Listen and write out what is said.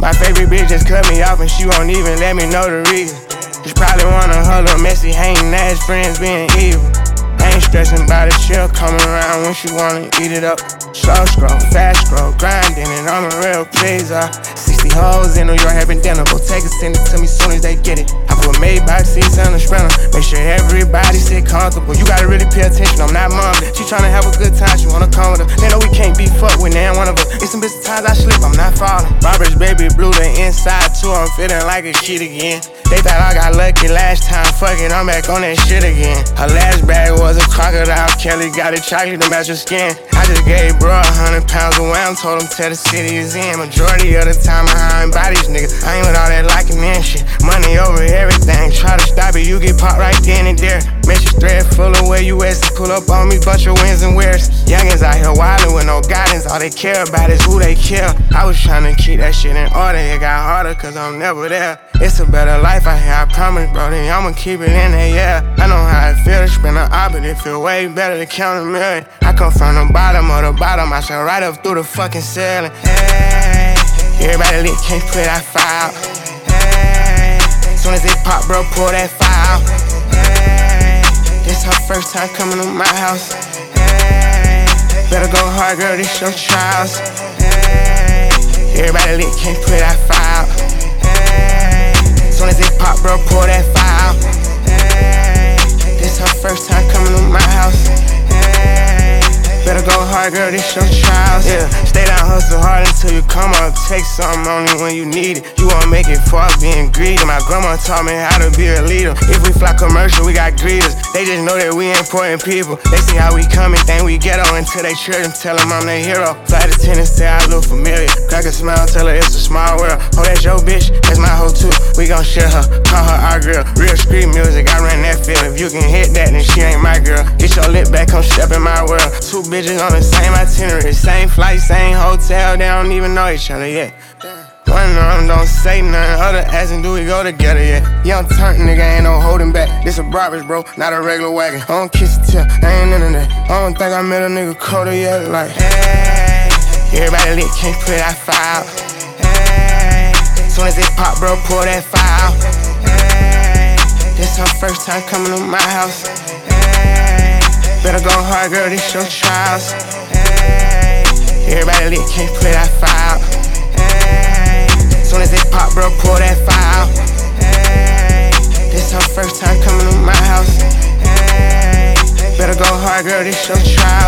My favorite bitch just cut me off and she won't even let me know the reason. She probably wanna her little messy hating ass friends being evil. I ain't stressing about it, she'll come around when she wanna eat it up. Slow scroll, fast scroll, grinding and I'm a real pleaser. 60 hoes in New York having dinner, go take it, send it to me soon as they get it. I put Maybach seats on the sprinter, make sure everybody sit comfortable. You gotta really pay attention, I'm not mom. She tryna have a good time, she wanna come with her. They know we can't be fucked with neither one of us. It's some bitch times I slip, I'm not falling. Robert's baby blue, the inside too, I'm feeling like a kid again. They thought I got lucky last time, fuck it, I'm back on that shit again. Her last bag was a crocodile, Kelly got it chocolate to match her skin. I just gave bro 100 pounds away, I told him tell the city is in. Majority of the time I ain't by these niggas, I ain't with all that liking and shit. Money over everything, try to stop it, you get popped right then and there. Message thread full of where you at, pull up on me, bunch of wins and wears. Youngins out here wildin' with no guidance, all they care about is who they kill. I was tryna keep that shit in order, it got harder cause I'm never there. It's a better life out here, I promise, bro, then I'ma keep it in there, yeah. I know how it feel to spend an op, but it feel way better to count a million. I come from the bottom of the bottom, I shall right up through the fucking ceiling. Hey, everybody lit, can't put that fire out. Hey, soon as it pop, bro, pull that fire out. Hey, this her first time coming to my house. Hey, better go hard, girl, this your trials. Hey, everybody lit, can't put that fire out. Hey, soon as it pop, bro, pull that fire out. Hey, this her first time coming to my house. Hey, better go hard, girl, this your trials. Yeah, stay down, hustle hard until you come up. Take something only when you need it. You won't make it far being greedy. My grandma taught me how to be a leader. If we fly commercial, we got greeters. They just know that we important people. They see how we come and think we ghetto until they church and tell them I'm their hero. Flight attendant say I look familiar. Crack a smile, tell her it's a small world. Oh, that's your bitch, that's my hoe too. We gon' share her, call her our girl. Real street music, I ran that field. If you can hit that, then she ain't my girl. Get your lip back, come step in my world. Two bitches on the same itinerary, same flight, same hotel. They don't even know each other yet. One of them don't say nothing, other asking do we go together yet. Young turnt nigga, ain't no holding back. This a Brabus, bro, not a regular wagon. I don't kiss the tip, I ain't into that. I don't think I met a nigga colder yet. Like, hey, everybody lit, can't put that fire out. Hey, soon as it pop, bro, pull that fire out. Hey, this her first time coming to my house. Hey, better go hard, girl, this your trials. Hey, everybody lit, can't put that fire out. Hey, soon as it pop, bro, pull that fire out. Hey, this her first time coming to my house. Hey, better go hard, girl, this your trial.